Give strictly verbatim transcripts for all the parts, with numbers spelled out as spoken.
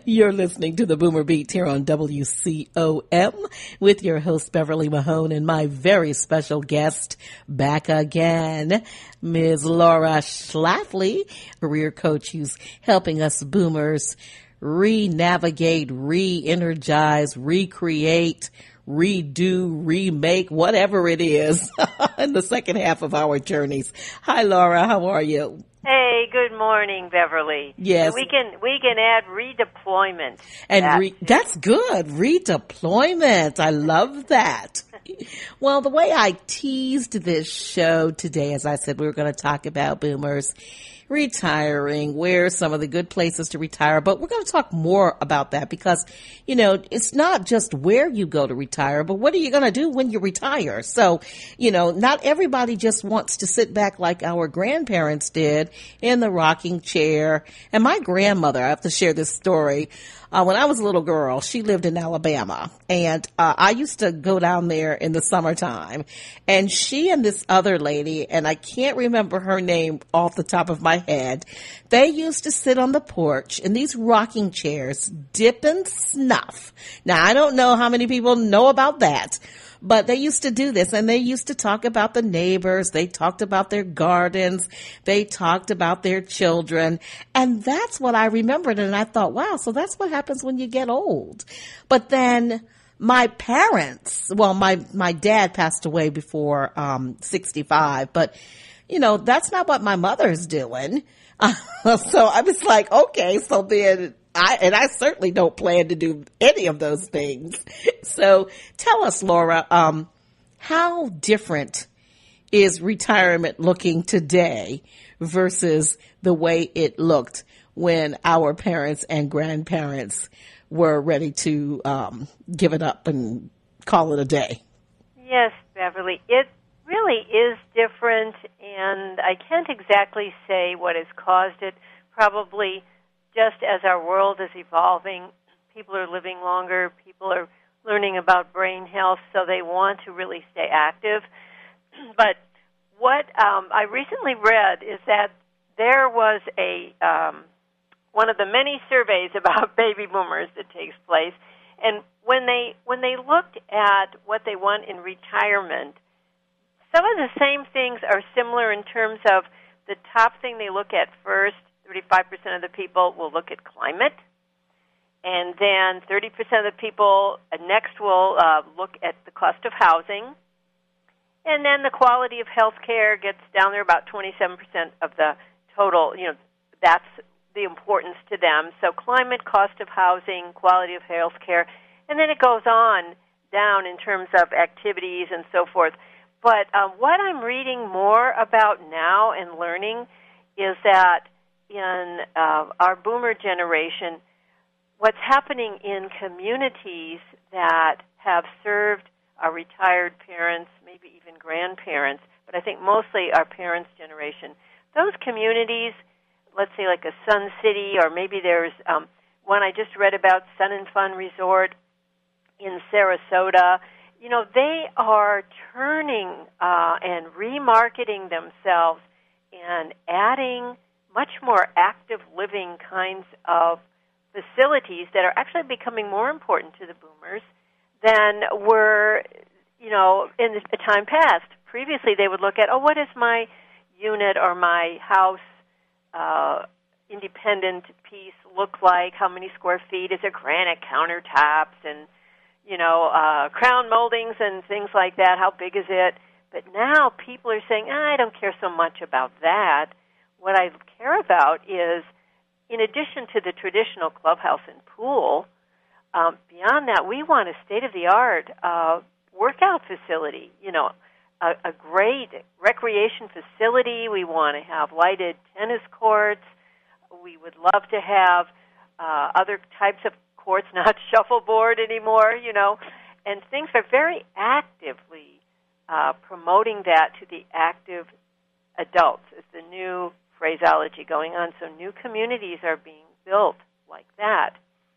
You're listening to the Boomer Beat here on W C O M with your host, Beverly Mahone, and my very special guest back again, Miz Laura Schlafly, career coach who's helping us boomers re-navigate, re-energize, recreate, redo, remake, whatever it is in the second half of our journeys. Hi, Laura. How are you? Hey, good morning, Beverly. Yes. And we can we can add redeployment. And that re- that's good. Redeployment. I love that. Well, the way I teased this show today, as I said, we were going to talk about boomers retiring, where are some of the good places to retire, but we're going to talk more about that because, you know, it's not just where you go to retire, but what are you going to do when you retire? So, you know, not everybody just wants to sit back like our grandparents did in the rocking chair. And my grandmother, I have to share this story. Uh, when I was a little girl, she lived in Alabama, and uh, I used to go down there in the summertime, and she and this other lady, and I can't remember her name off the top of my head, they used to sit on the porch in these rocking chairs, dipping snuff. Now, I don't know how many people know about that, but they used to do this, and they used to talk about the neighbors. They talked about their gardens. They talked about their children. And that's what I remembered. And I thought, wow, so that's what happens when you get old. But then my parents, well, my, my dad passed away before um sixty-five, but, you know, that's not what my mother's doing. Uh, so I was like, okay, so then I, and I certainly don't plan to do any of those things. So tell us, Laura, um, how different is retirement looking today versus the way it looked when our parents and grandparents were ready to um, give it up and call it a day? Yes, Beverly, it really is different, and I can't exactly say what has caused it. Probably just as our world is evolving, people are living longer, people are learning about brain health, so they want to really stay active. But what um, I recently read is that there was a um, one of the many surveys about baby boomers that takes place, and when they when they looked at what they want in retirement, some of the same things are similar in terms of the top thing they look at first. thirty-five percent of the people will look at climate, and then thirty percent of the people next will uh, look at the cost of housing, and then the quality of health care gets down there about twenty-seven percent of the total. You know, that's the importance to them. So climate, cost of housing, quality of health care, and then it goes on down in terms of activities and so forth. But uh, what I'm reading more about now and learning is that in uh, our boomer generation, what's happening in communities that have served our retired parents, maybe even grandparents, but I think mostly our parents' generation, those communities, let's say like a Sun City, or maybe there's um, one I just read about, Sun and Fun Resort in Sarasota, you know, they are turning uh, and remarketing themselves and adding much more active living kinds of facilities that are actually becoming more important to the boomers than were, you know, in the time past. Previously, they would look at, oh, what does my unit or my house uh, independent piece look like? How many square feet? Is there granite countertops and, you know, uh, crown moldings and things like that? How big is it? But now people are saying, ah, I don't care so much about that. What I care about is, in addition to the traditional clubhouse and pool, um, beyond that, we want a state-of-the-art uh, workout facility, you know, a, a great recreation facility. We want to have lighted tennis courts. We would love to have uh, other types of courts, not shuffleboard anymore, you know, and things are very actively uh, promoting that to the active adults is the new phraseology going on. So new communities are being built like that.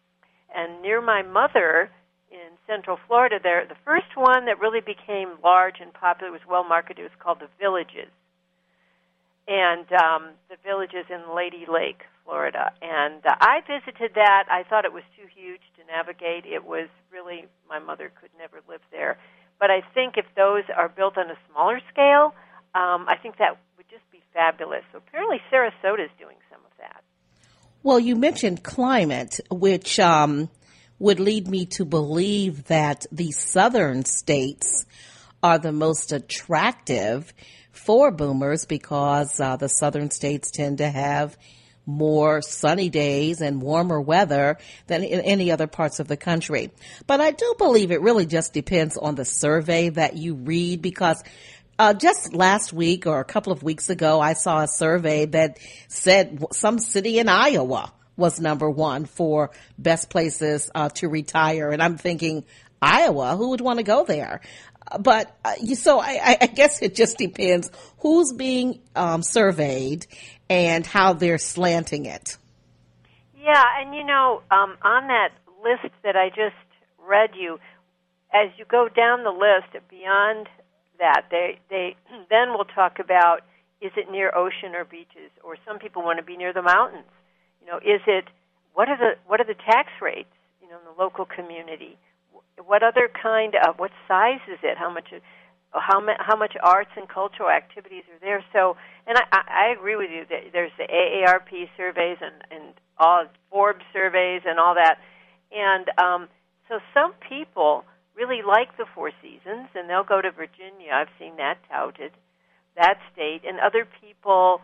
And near my mother in Central Florida, there the first one that really became large and popular, was well marketed, was called The Villages. and um, the village is in Lady Lake, Florida. And uh, I visited that. I thought it was too huge to navigate. It was really, my mother could never live there. But I think if those are built on a smaller scale, um, I think that would just be fabulous. So apparently Sarasota is doing some of that. Well, you mentioned climate, which um, would lead me to believe that the southern states are the most attractive for boomers because uh, the southern states tend to have more sunny days and warmer weather than in any other parts of the country. But I do believe it really just depends on the survey that you read, because uh, just last week or a couple of weeks ago, I saw a survey that said some city in Iowa was number one for best places uh, to retire. And I'm thinking, Iowa, who would want to go there? But uh, you, so I, I guess it just depends who's being um, surveyed and how they're slanting it. Yeah, and you know, um, on that list that I just read you, as you go down the list beyond that, they they then will talk about, is it near ocean or beaches, or some people want to be near the mountains. You know, is it, what are the what are the tax rates, you know, in the local community? What other kind of, what size is it? How much, how much, how much arts and cultural activities are there? So, and I, I agree with you that there's the A A R P surveys and, and all Forbes surveys and all that. And um, so some people really like the Four Seasons, and they'll go to Virginia. I've seen that touted, that state. And other people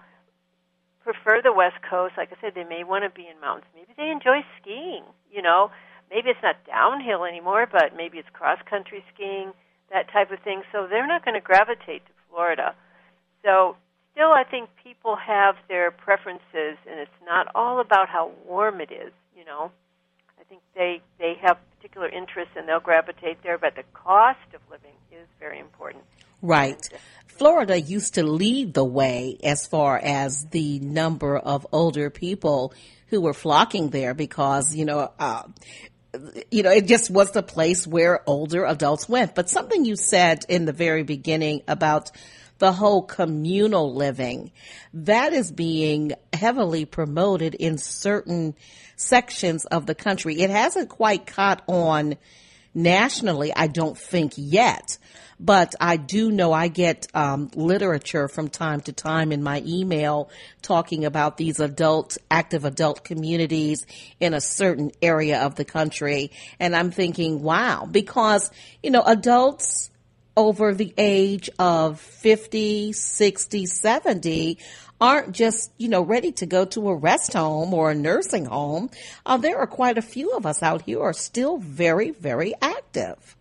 prefer the West Coast. Like I said, they may want to be in mountains. Maybe they enjoy skiing, you know. Maybe it's not downhill anymore, but maybe it's cross-country skiing, that type of thing. So they're not going to gravitate to Florida. So still, I think people have their preferences, and it's not all about how warm it is, you know. I think they, they have particular interests, and they'll gravitate there, but the cost of living is very important. Right. Florida used to lead the way as far as the number of older people who were flocking there because, you know, uh, you know, it just was the place where older adults went. But something you said in the very beginning about the whole communal living, that is being heavily promoted in certain sections of the country. It hasn't quite caught on nationally, I don't think yet. But I do know I get um, literature from time to time in my email talking about these adult, active adult communities in a certain area of the country. And I'm thinking, wow, because, you know, adults over the age of fifty, sixty, seventy aren't just, you know, ready to go to a rest home or a nursing home. Uh, there are quite a few of us out here who are still very, very active.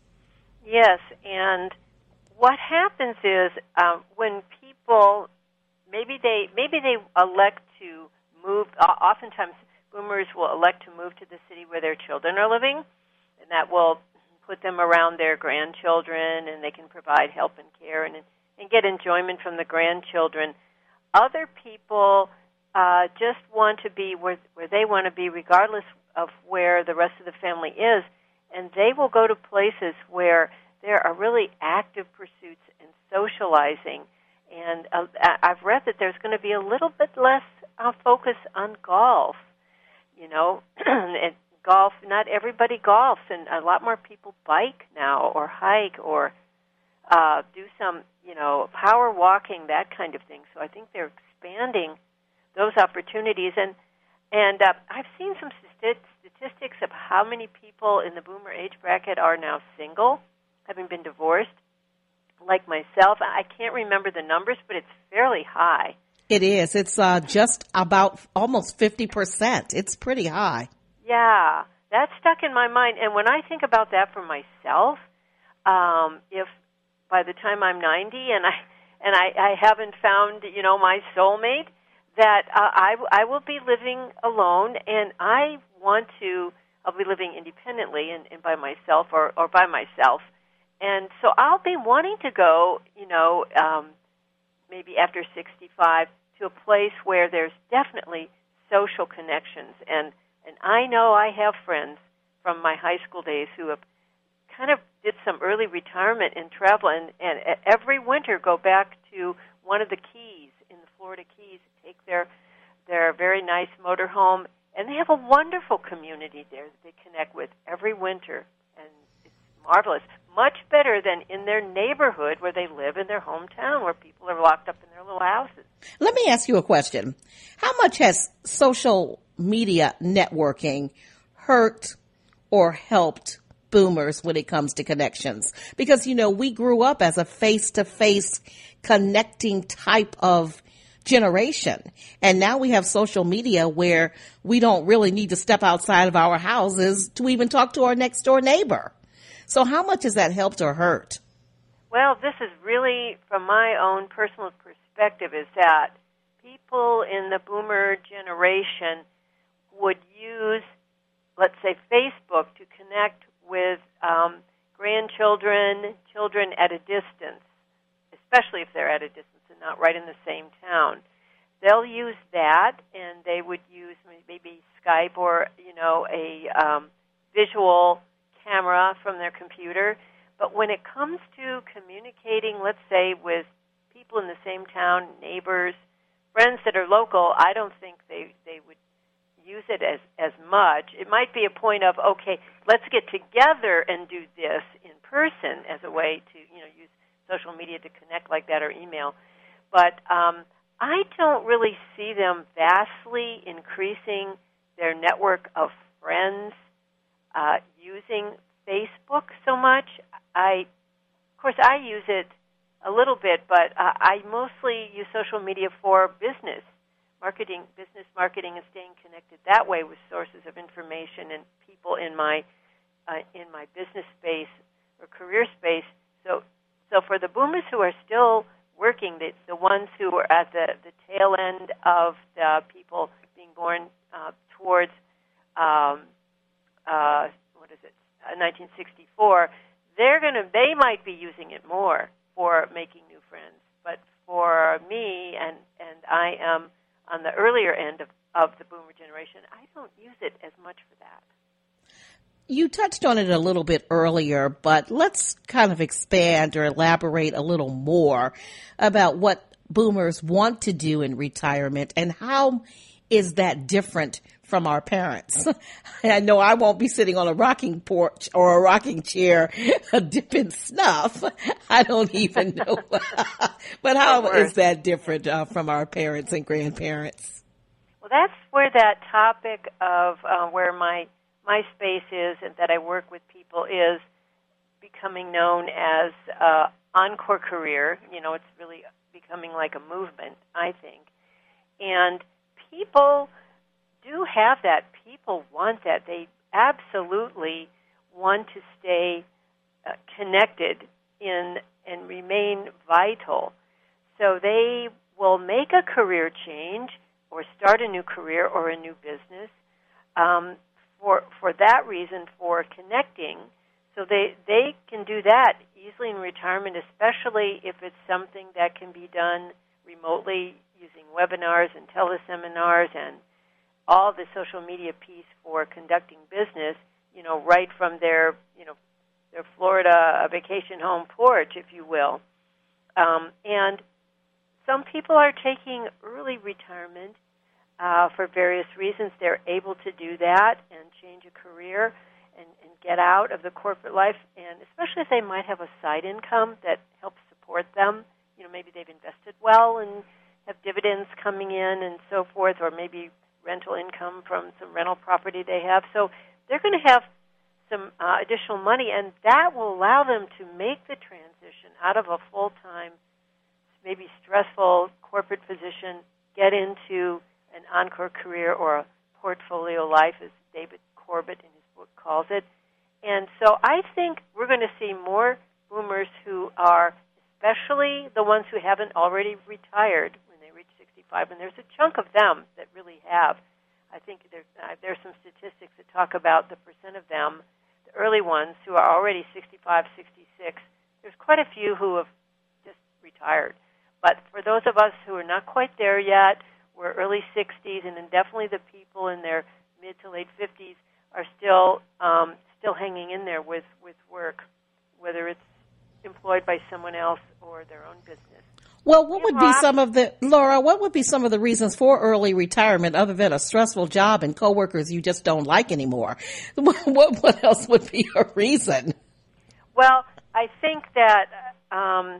Yes, and what happens is um, when people maybe they maybe they elect to move. Uh, oftentimes, boomers will elect to move to the city where their children are living, and that will put them around their grandchildren, and they can provide help and care and and get enjoyment from the grandchildren. Other people uh, just want to be where where they want to be, regardless of where the rest of the family is. And they will go to places where there are really active pursuits and socializing. And uh, I've read that there's going to be a little bit less uh, focus on golf. You know, and golf, not everybody golfs, and a lot more people bike now or hike or uh, do some, you know, power walking, that kind of thing. So I think they're expanding those opportunities. And And uh, I've seen some statistics of how many people in the boomer age bracket are now single, having been divorced, like myself. I can't remember the numbers, but it's fairly high. It is. It's uh, just about almost fifty percent. It's pretty high. Yeah, that stuck in my mind. And when I think about that for myself, um, if by the time I'm ninety and I and I, I haven't found, you know, my soulmate, that uh, I, I will be living alone, and I want to, I'll be living independently and, and by myself or, or by myself. And so I'll be wanting to go, you know, um, maybe after sixty-five to a place where there's definitely social connections. And, and I know I have friends from my high school days who have kind of did some early retirement and travel, and, and every winter go back to one of the keys in the Florida Keys, take their their very nice motorhome, and they have a wonderful community there that they connect with every winter, and it's marvelous. Much better than in their neighborhood where they live in their hometown, where people are locked up in their little houses. Let me ask you a question. How much has social media networking hurt or helped boomers when it comes to connections? Because, you know, we grew up as a face-to-face connecting type of generation. And now we have social media where we don't really need to step outside of our houses to even talk to our next door neighbor. So how much has that helped or hurt? Well, this is really, from my own personal perspective, is that people in the boomer generation would use, let's say, Facebook to connect with um, grandchildren, children at a distance, especially if they're at a distance and not right in the same town. They'll use that, and they would use maybe Skype or, you know, a um, visual camera from their computer. But when it comes to communicating, let's say, with people in the same town, neighbors, friends that are local, I don't think they, they would use it as, as much. It might be a point of, okay, let's get together and do this in person as a way to, you know, use social media to connect like that or email. But um, I don't really see them vastly increasing their network of friends uh, using Facebook so much. I, of course, I use it a little bit, but uh, I mostly use social media for business marketing, business marketing, and staying connected that way with sources of information and people in my uh, in my business space or career space. So, so for the boomers who are still working, the, the ones who are at the, the tail end of the people being born uh, towards um, uh, what is it, uh, nineteen sixty-four, they're gonna they might be using it more for making new friends. But for me, and and I am on the earlier end of, of the boomer generation, I don't use it as much for that. You touched on it a little bit earlier, but let's kind of expand or elaborate a little more about what boomers want to do in retirement and how is that different from our parents. I know I won't be sitting on a rocking porch or a rocking chair dipping snuff. I don't even know. But how is that different uh, from our parents and grandparents? Well, that's where that topic of uh, where my my space is and that I work with people is becoming known as uh, Encore Career. You know, it's really becoming like a movement, I think. And people do have that. People want that. They absolutely want to stay uh, connected in and remain vital. So they will make a career change or start a new career or a new business um, for for that reason, for connecting. So they, they can do that easily in retirement, especially if it's something that can be done remotely using webinars and teleseminars and all the social media piece for conducting business, you know, right from their, you know, their Florida vacation home porch, if you will. Um, and some people are taking early retirement uh, for various reasons. They're able to do that and change a career and, and get out of the corporate life, and especially if they might have a side income that helps support them. You know, maybe they've invested well and have dividends coming in and so forth, or maybe rental income from some rental property they have. So they're going to have some uh, additional money, and that will allow them to make the transition out of a full-time, maybe stressful corporate position, get into an encore career or a portfolio life, as David Corbett in his book calls it. And so I think we're going to see more boomers who are, especially the ones who haven't already retired when they reach sixty-five, and there's a chunk of them that really have. I think there, uh, there's some statistics that talk about the percent of them, the early ones who are already sixty-five, sixty-six. There's quite a few who have just retired. But for those of us who are not quite there yet, we're early sixties, and then definitely the people in their mid to late fifties are still um, still hanging in there with, with work, whether it's employed by someone else or their own business. Well, what you would know, be I'm- some of the, Laura, what would be some of the reasons for early retirement other than a stressful job and coworkers you just don't like anymore? What, what else would be a reason? Well, I think that um,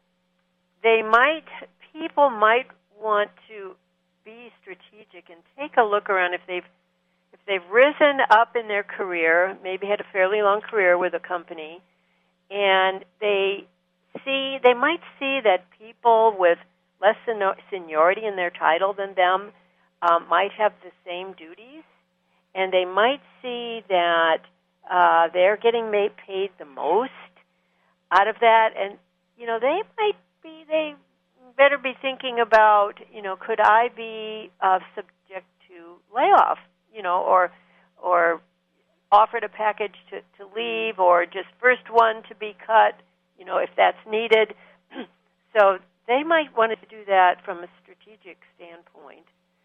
they might, people might want to be strategic and take a look around if they've if they've risen up in their career, maybe had a fairly long career with a company, and they see they might see that people with less seniority in their title than them um, might have the same duties, and they might see that uh, they're getting made, paid the most out of that, and you know they might be they better be thinking about you know could I be uh, subject to layoff, you know, or or offered a package to, to leave, or just first one to be cut, you know, if that's needed. So they might want to do that from a strategic standpoint.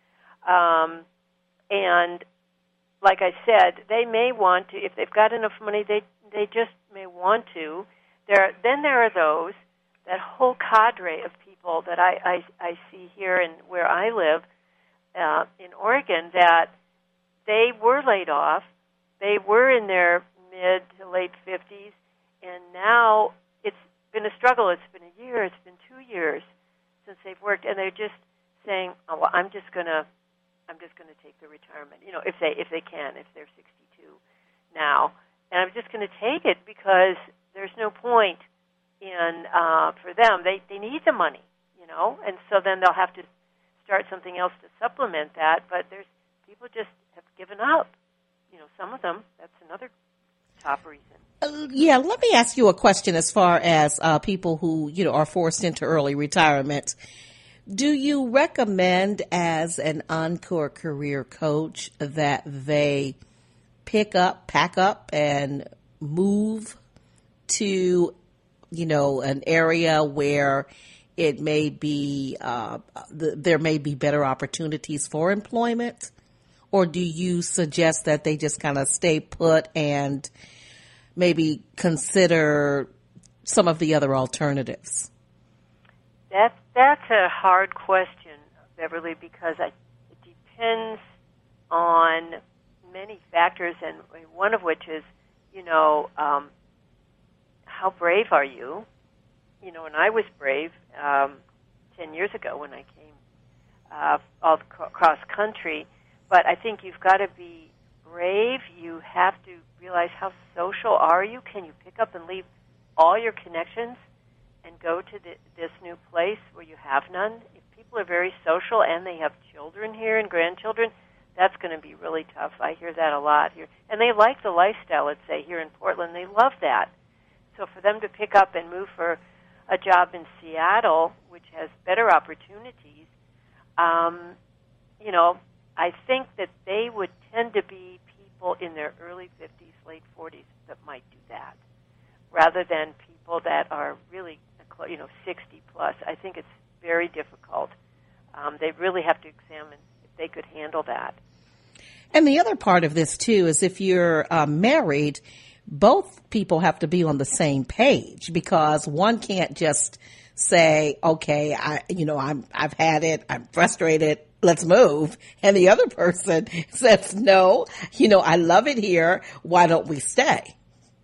Um, and like I said, they may want to, if they've got enough money, they they just may want to. There, then there are those, that whole cadre of people that I, I, I see here and where I live uh, in Oregon, that they were laid off. They were in their mid to late fifties, and now it's been a struggle. It's been a year. It's been two years since they've worked, and they're just saying, "Oh, well, I'm just gonna, I'm just gonna take the retirement." You know, if they if they can, if they're sixty-two now, and I'm just gonna take it because there's no point in uh, for them. They they need the money, you know, and so then they'll have to start something else to supplement that. But there's people just have given up. You know, some of them, that's another top reason. Uh, yeah, let me ask you a question as far as uh, people who, you know, are forced into early retirement. Do you recommend as an Encore career coach that they pick up, pack up, and move to, you know, an area where it may be, uh, the, there may be better opportunities for employment? Or do you suggest that they just kind of stay put and maybe consider some of the other alternatives? That, that's a hard question, Beverly, because I, it depends on many factors, and one of which is, you know, um, how brave are you? You know, and I was brave um, ten years ago when I came uh, all across country. But I think you've got to be brave. You have to realize how social are you. Can you pick up and leave all your connections and go to the, this new place where you have none? If people are very social and they have children here and grandchildren, that's going to be really tough. I hear that a lot here. And they like the lifestyle, let's say, here in Portland. They love that. So for them to pick up and move for a job in Seattle, which has better opportunities, um, you know, I think that they would tend to be people in their early fifties, late forties that might do that, rather than people that are really, you know, sixty plus. I think it's very difficult. Um, they really have to examine if they could handle that. And the other part of this, too, is if you're uh, married, both people have to be on the same page, because one can't just say, okay, I, you know, I'm, I've had it, I'm frustrated, let's move. And the other person says, no, you know, I love it here. Why don't we stay?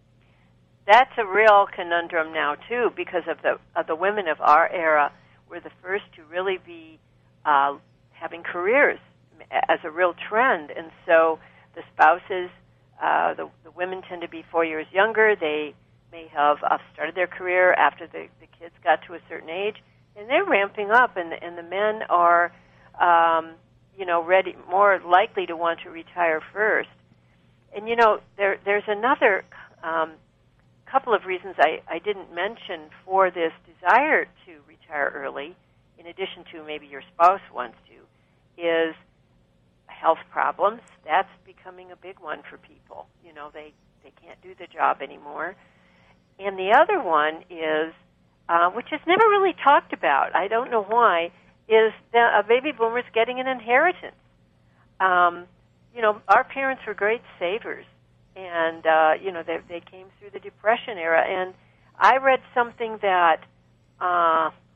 That's a real conundrum now, too, because of the of the women of our era were the first to really be uh, having careers as a real trend. And so the spouses, uh, the, the women tend to be four years younger. They may have uh, started their career after the, the kids got to a certain age, and they're ramping up, and, and the men are Um, you know, ready, more likely to want to retire first. And, you know, there, there's another um, couple of reasons I, I didn't mention for this desire to retire early, in addition to maybe your spouse wants to, is health problems. That's becoming a big one for people. You know, they, they can't do the job anymore. And the other one is, uh, which is never really talked about, I don't know why, is that a baby boomer's getting an inheritance. Um, you know, our parents were great savers, and, uh, you know, they, they came through the Depression era. And I read something that, uh,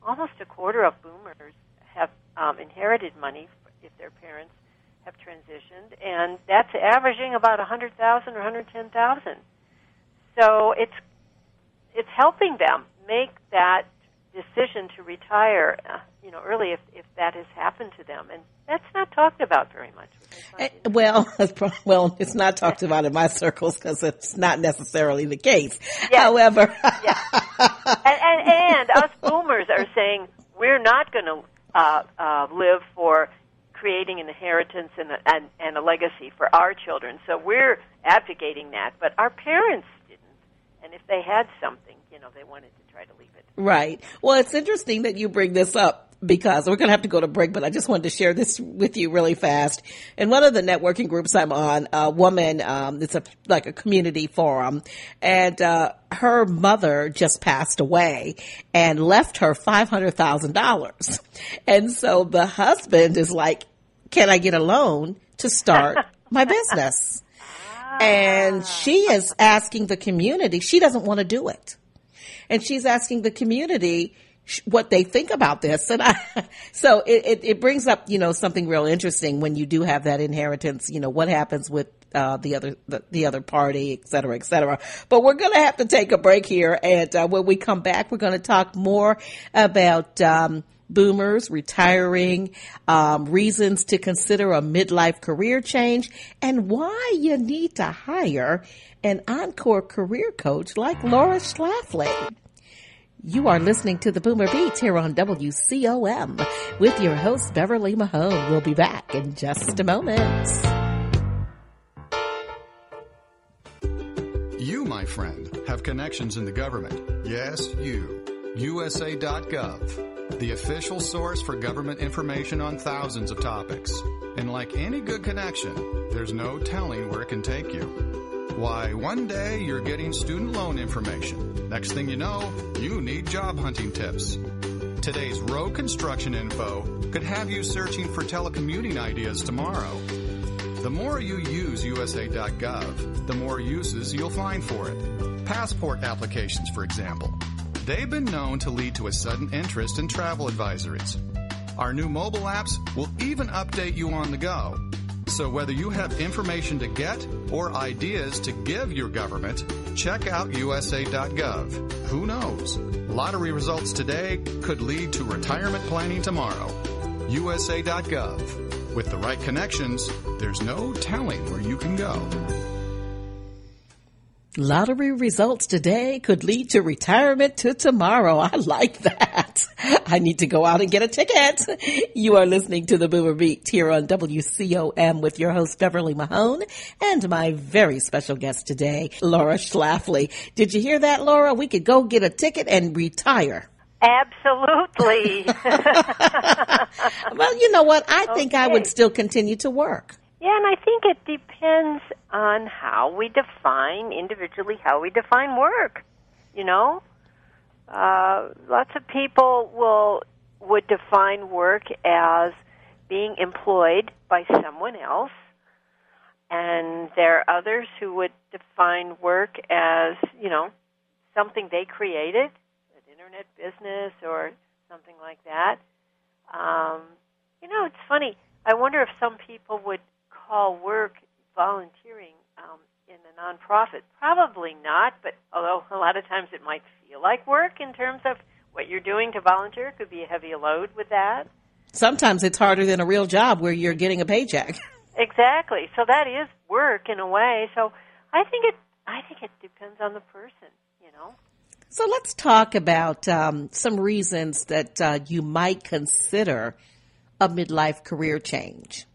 almost a quarter of boomers have um, inherited money if their parents have transitioned, and that's averaging about one hundred thousand dollars or one hundred ten thousand dollars. So it's it's helping them make that decision to retire, uh, you know, early if, if that has happened to them, and that's not talked about very much. Uh, well, well, it's not talked about in my circles because it's not necessarily the case. Yes. However, yeah. and, and and us boomers are saying we're not going to uh, uh, live for creating an inheritance and a, and, and a legacy for our children. So we're advocating that, but our parents didn't. And if they had something, you know, they wanted to try to leave it. Right. Well, it's interesting that you bring this up because we're going to have to go to break, but I just wanted to share this with you really fast. In one of the networking groups I'm on, a woman, um, it's a, like a community forum, and, uh, her mother just passed away and left her five hundred thousand dollars. And so the husband is like, can I get a loan to start my business? And she is asking the community, she doesn't want to do it. And she's asking the community what they think about this. And I, so it, it, it brings up, you know, something real interesting when you do have that inheritance, you know, what happens with uh, the other, the, the other party, et cetera, et cetera. But we're going to have to take a break here. And uh, when we come back, we're going to talk more about, um, boomers, retiring, um, reasons to consider a midlife career change, and why you need to hire an Encore career coach like Laura Schlafly. You are listening to the Boomer Beat here on W C O M with your host, Beverly Mahone. We'll be back in just a moment. You, my friend, have connections in the government. Yes, you. U S A dot gov, the official source for government information on thousands of topics. And like any good connection, there's no telling where it can take you. Why, one day you're getting student loan information. Next thing you know, you need job hunting tips. Today's road construction info could have you searching for telecommuting ideas tomorrow. The more you use U S A dot gov, the more uses you'll find for it. Passport applications, for example. They've been known to lead to a sudden interest in travel advisories. Our new mobile apps will even update you on the go. So whether you have information to get or ideas to give your government, check out U S A dot gov. Who knows? Lottery results today could lead to retirement planning tomorrow. U S A dot gov. With the right connections, there's no telling where you can go. Lottery results today could lead to retirement to tomorrow. I like that. I need to go out and get a ticket. You are listening to the Boomer Beat here on W C O M with your host, Beverly Mahone, and my very special guest today, Laura Schlafly. Did you hear that, Laura? We could go get a ticket and retire. Absolutely. Well, you know what? I okay. think I would still continue to work. Yeah, and I think it depends on how we define, individually, how we define work. You know, uh, lots of people will would define work as being employed by someone else, and there are others who would define work as, you know, something they created, an internet business or something like that. Um, you know, it's funny. I wonder if some people would call work volunteering um, in a nonprofit. Probably not, but although a lot of times it might feel like work in terms of what you're doing to volunteer, it could be a heavy load with that. Sometimes it's harder than a real job where you're getting a paycheck. Exactly. So that is work in a way. So I think it I think it depends on the person, you know. So let's talk about um, some reasons that uh, you might consider a midlife career change.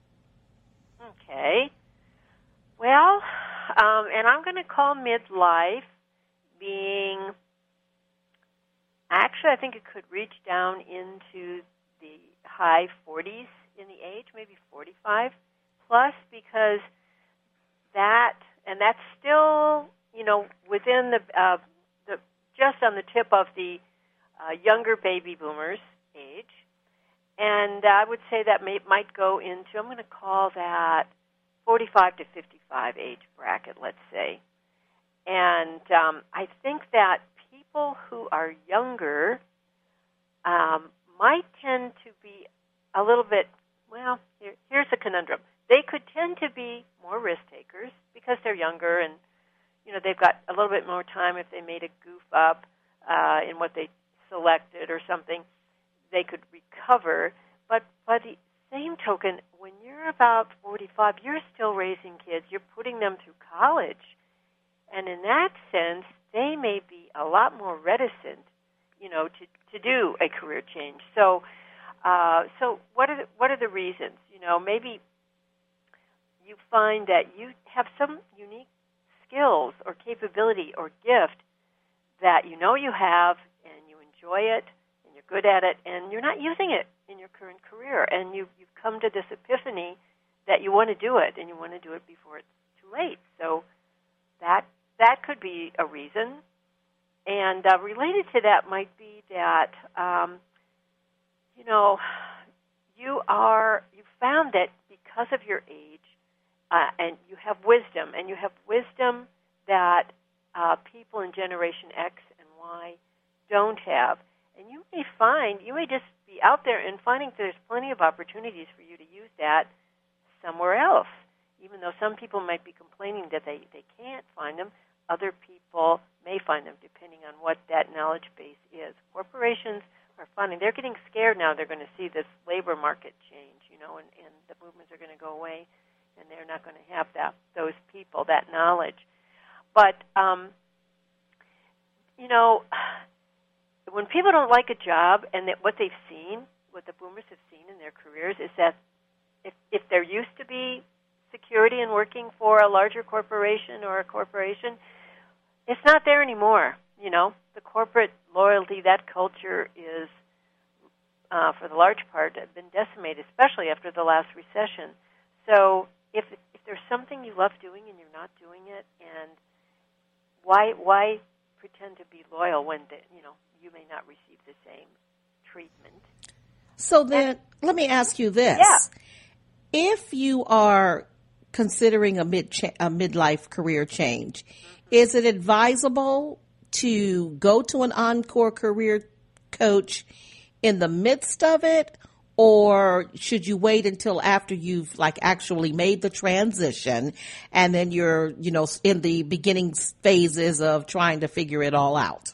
Okay. Well, um, and I'm going to call midlife being, actually I think it could reach down into the high forties in the age, maybe forty-five plus, because that, and that's still, you know, within the, uh, the just on the tip of the uh, younger baby boomers age. And I would say that may, might go into, I'm going to call that forty-five to fifty-five age bracket, let's say. And um, I think that people who are younger, um, might tend to be a little bit, well, here, here's a conundrum. They could tend to be more risk takers because they're younger and, you know, they've got a little bit more time. If they made a goof up uh, in what they selected or something, they could recover. But by the same token, when you're about forty-five, you're still raising kids. You're putting them through college. And in that sense, they may be a lot more reticent, you know, to, to do a career change. So, uh, so what are the, what are the reasons? You know, maybe you find that you have some unique skills or capability or gift that you know you have and you enjoy it and you're good at it and you're not using it in your current career. And you've, you've come to this epiphany that you want to do it and you want to do it before it's too late. So that that could be a reason. And uh, related to that might be that, um, you know, you are, you found that because of your age, Uh, and you have wisdom, and you have wisdom that uh, people in Generation X and Y don't have. And you may find, you may just be out there and finding there's plenty of opportunities for you to use that somewhere else. Even though some people might be complaining that they, they can't find them, other people may find them depending on what that knowledge base is. Corporations are finding, they're getting scared now. They're going to see this labor market change, you know, and, and the movements are going to go away. And they're not going to have that those people, that knowledge. But, um, you know, when people don't like a job and that what they've seen, what the boomers have seen in their careers is that if, if there used to be security in working for a larger corporation or a corporation, it's not there anymore. You know, the corporate loyalty, that culture is, uh, for the large part, been decimated, especially after the last recession. So if if there's something you love doing and you're not doing it, and why why pretend to be loyal when the, you know you may not receive the same treatment? So then, and, let me ask you this: yeah. If you are considering a mid a midlife career change, mm-hmm. is it advisable to go to an Encore career coach in the midst of it? Or should you wait until after you've like actually made the transition and then you're, you know, in the beginning phases of trying to figure it all out?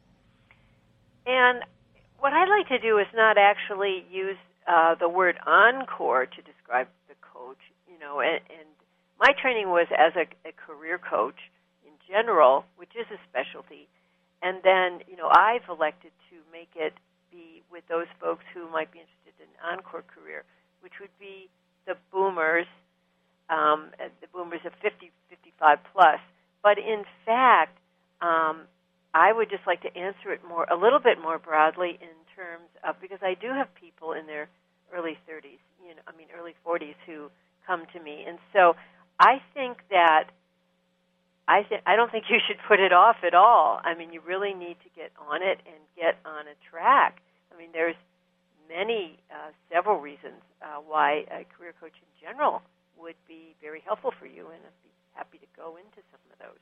And what I like to do is not actually use uh, the word encore to describe the coach, you know, and, and my training was as a, a career coach in general, which is a specialty. And then, you know, I've elected to make it be with those folks who might be interested in Encore career, which would be the boomers, um, the boomers of fifty, fifty-five plus. But in fact, um, I would just like to answer it more, a little bit more broadly in terms of, because I do have people in their early thirties, you know, I mean early forties who come to me, and so I think that I th- I don't think you should put it off at all. I mean, you really need to get on it and get on a track. I mean, there's many, uh, several reasons uh, why a career coach in general would be very helpful for you, and I'd be happy to go into some of those.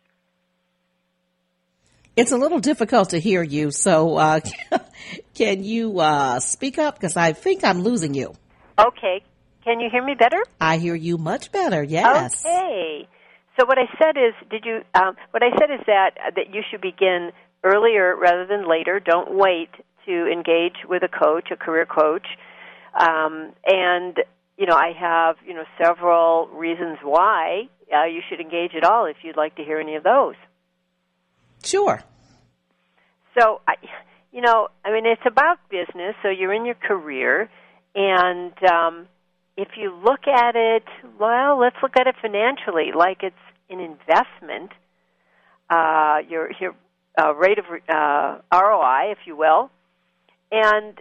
It's a little difficult to hear you, so uh, can you uh, speak up? Because I think I'm losing you. Okay. Can you hear me better? I hear you much better, yes. Okay. So what I said is, did you? Um, what I said is that that you should begin earlier rather than later. Don't wait to engage with a coach, a career coach. Um, and you know, I have you know several reasons why uh, you should engage at all. If you'd like to hear any of those. Sure. So, I, you know, I mean, it's about business. So you're in your career, and um, if you look at it, well, let's look at it financially, like it's an investment. Uh, your your uh, rate of uh, R O I, if you will, and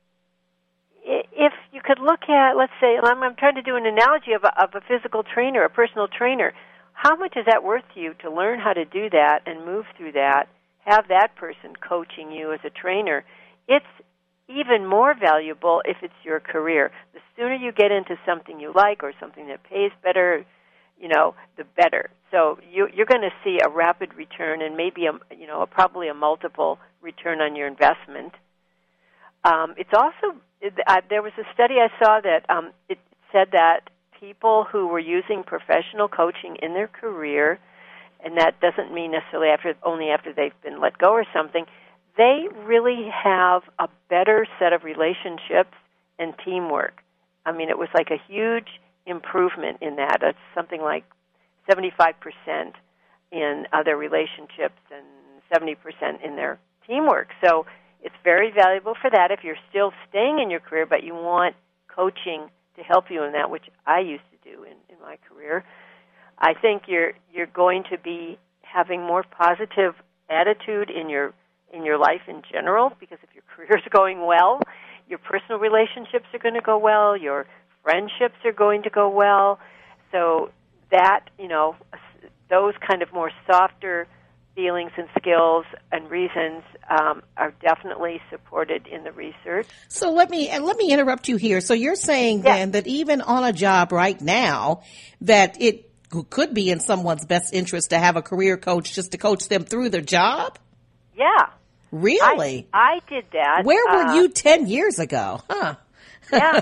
if you could look at, let's say, I'm, I'm trying to do an analogy of a, of a physical trainer, a personal trainer. How much is that worth to you to learn how to do that and move through that, have that person coaching you as a trainer? It's even more valuable if it's your career. The sooner you get into something you like or something that pays better, you know, the better. So you, you're going to see a rapid return and maybe, a, you know, a, probably a multiple return on your investment. um, it's also, uh, there was a study I saw that um, it said that people who were using professional coaching in their career, and that doesn't mean necessarily after only after they've been let go or something, they really have a better set of relationships and teamwork. I mean, it was like a huge improvement in that. It's something like seventy-five percent in other relationships and seventy percent in their teamwork. So it's very valuable for that if you're still staying in your career, but you want coaching to help you in that, which I used to do in, in my career. I think you're you're going to be having more positive attitude in your in your life in general, because if your career is going well, your personal relationships are going to go well, your friendships are going to go well. So that, you know, those kind of more softer feelings and skills and reasons um, are definitely supported in the research. So let me and let me interrupt you here. So you're saying yeah. then that even on a job right now, that it could be in someone's best interest to have a career coach just to coach them through their job? Yeah. Really? I, I did that. Where were uh, you ten years ago? Huh? Yeah.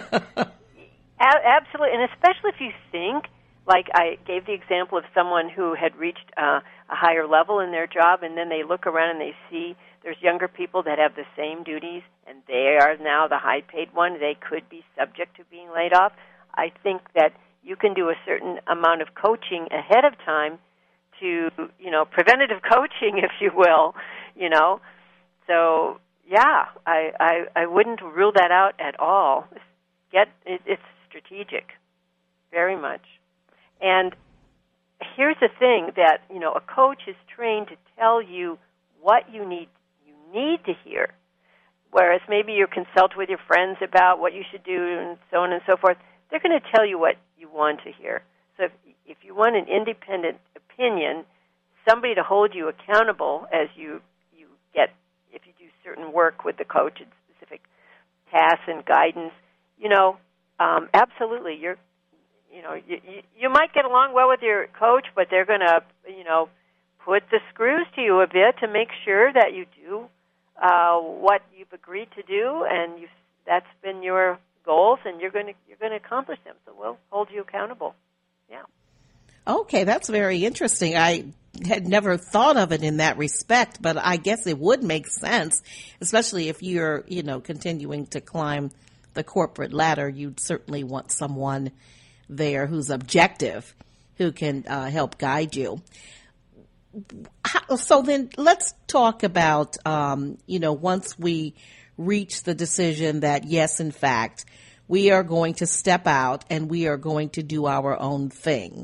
A- absolutely. And especially if you think, like I gave the example of someone who had reached uh, a higher level in their job, and then they look around and they see there's younger people that have the same duties, and they are now the high-paid one. They could be subject to being laid off. I think that you can do a certain amount of coaching ahead of time to, you know, preventative coaching, if you will, you know. So, yeah, I, I, I wouldn't rule that out at all. Get it, it's strategic, very much. And here's the thing that, you know, a coach is trained to tell you what you need you need to hear, whereas maybe you consult with your friends about what you should do and so on and so forth. They're going to tell you what you want to hear. So if, if you want an independent opinion, somebody to hold you accountable as you, you get, if you do certain work with the coach and specific tasks and guidance, you know, um, absolutely, you're, you know, you, you, you might get along well with your coach, but they're going to, you know, put the screws to you a bit to make sure that you do uh, what you've agreed to do, and you've, that's been your goals, and you're going to you're going to accomplish them. So we'll hold you accountable. Yeah. Okay, that's very interesting. I had never thought of it in that respect, but I guess it would make sense, especially if you're, you know, continuing to climb the corporate ladder. You'd certainly want someone there who's objective, who can uh, help guide you. How, so then let's talk about, um, you know, once we reach the decision that, yes, in fact, we are going to step out and we are going to do our own thing.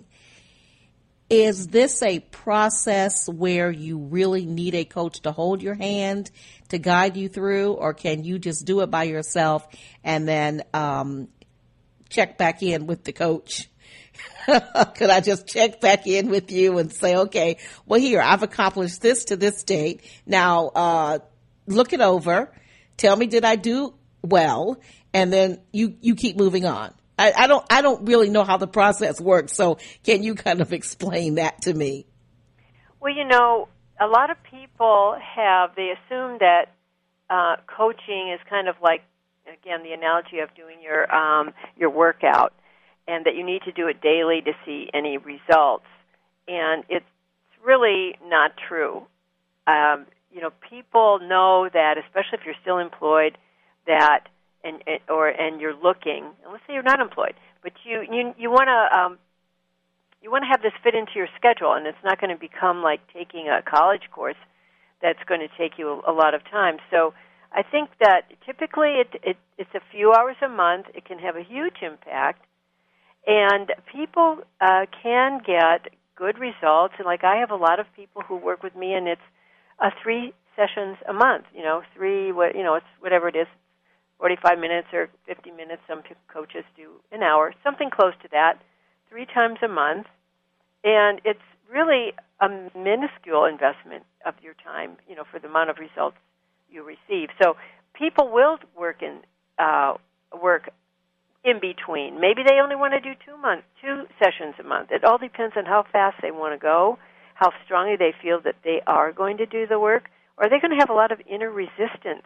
Is this a process where you really need a coach to hold your hand, to guide you through, or can you just do it by yourself and then um, check back in with the coach? Could I just check back in with you and say, okay, well, here, I've accomplished this to this date. Now, uh, look it over. Tell me, did I do well? And then you, you keep moving on. I, I don't, I don't really know how the process works. So can you kind of explain that to me? Well, you know, a lot of people have, they assume that uh, coaching is kind of like, again, the analogy of doing your um, your workout, and that you need to do it daily to see any results. And it's really not true. Um, you know, people know that, especially if you're still employed, that and or and you're looking. And let's say you're not employed, but you you you want to um, you want to have this fit into your schedule, and it's not going to become like taking a college course that's going to take you a, a lot of time. So I think that typically it, it it's a few hours a month. It can have a huge impact. And people uh, can get good results. And like I have a lot of people who work with me, and it's uh, three sessions a month. You know, three. What you know, it's whatever it is, forty-five minutes or fifty minutes. Some coaches do an hour, something close to that, three times a month. And it's really a minuscule investment of your time, you know, for the amount of results you receive. So people will work in uh, work. in between. Maybe they only want to do two months, two sessions a month. It all depends on how fast they want to go, how strongly they feel that they are going to do the work, or are they going to have a lot of inner resistance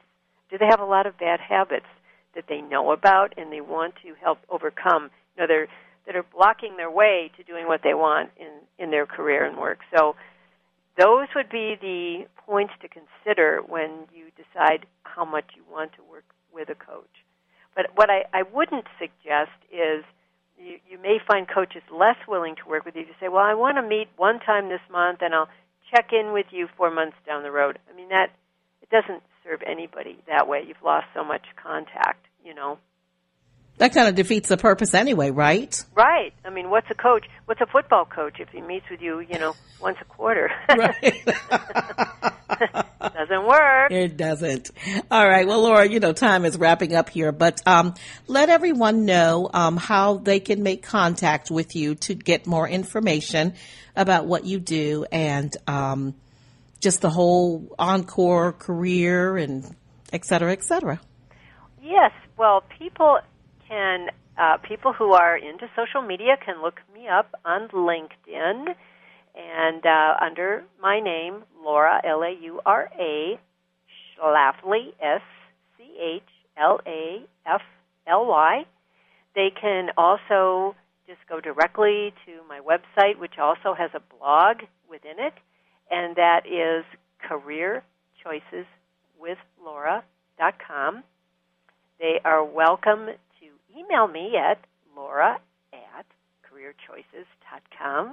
Do they have a lot of bad habits that they know about and they want to help overcome? You know, they're that are blocking their way to doing what they want in, in their career and work. So those would be the points to consider when you decide how much you want to work with a coach. But what I, I wouldn't suggest is you, you may find coaches less willing to work with you to say, well, I want to meet one time this month and I'll check in with you four months down the road. I mean, that it doesn't serve anybody that way. You've lost so much contact, you know. That kind of defeats the purpose anyway, right? Right. I mean, what's a coach? What's a football coach if he meets with you, you know, once a quarter? Right. Doesn't work. It doesn't. All right. Well, Laura, you know, time is wrapping up here, but um, let everyone know um, how they can make contact with you to get more information about what you do and um, just the whole Encore career and et cetera, et cetera. Yes. Well, people... And uh, people who are into social media can look me up on LinkedIn and uh, under my name, Laura, L A U R A, Schlafly, S C H L A F L Y. They can also just go directly to my website, which also has a blog within it, and that is career choices with laura dot com. They are welcome email me at laura at career choices dot com,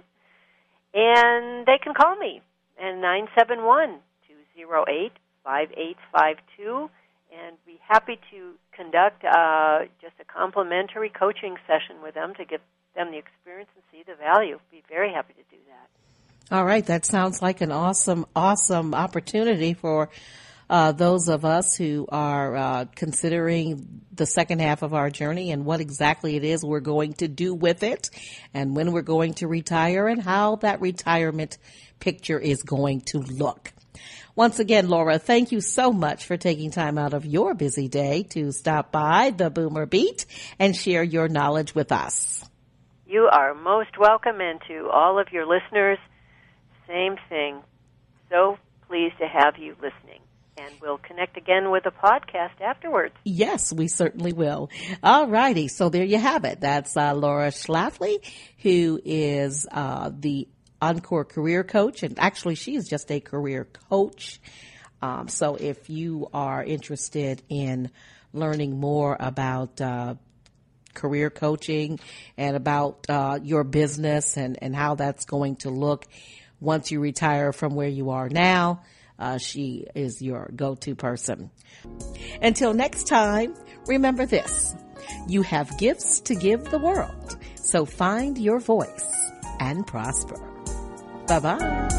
and they can call me at nine seven one, two zero eight, five eight five two, and be happy to conduct uh, just a complimentary coaching session with them to give them the experience and see the value. Be very happy to do that. All right. That sounds like an awesome, awesome opportunity for Uh, those of us who are uh, considering the second half of our journey and what exactly it is we're going to do with it and when we're going to retire and how that retirement picture is going to look. Once again, Laura, thank you so much for taking time out of your busy day to stop by the Boomer Beat and share your knowledge with us. You are most welcome, and to all of your listeners, same thing. So pleased to have you listening. And we'll connect again with a podcast afterwards. Yes, we certainly will. All righty. So there you have it. That's uh, Laura Schlafly, who is uh, the Encore career coach. And actually, she is just a career coach. Um, so if you are interested in learning more about uh, career coaching and about uh, your business and, and how that's going to look once you retire from where you are now, Uh, she is your go-to person. Until next time, remember this. You have gifts to give the world, so find your voice and prosper. Bye-bye.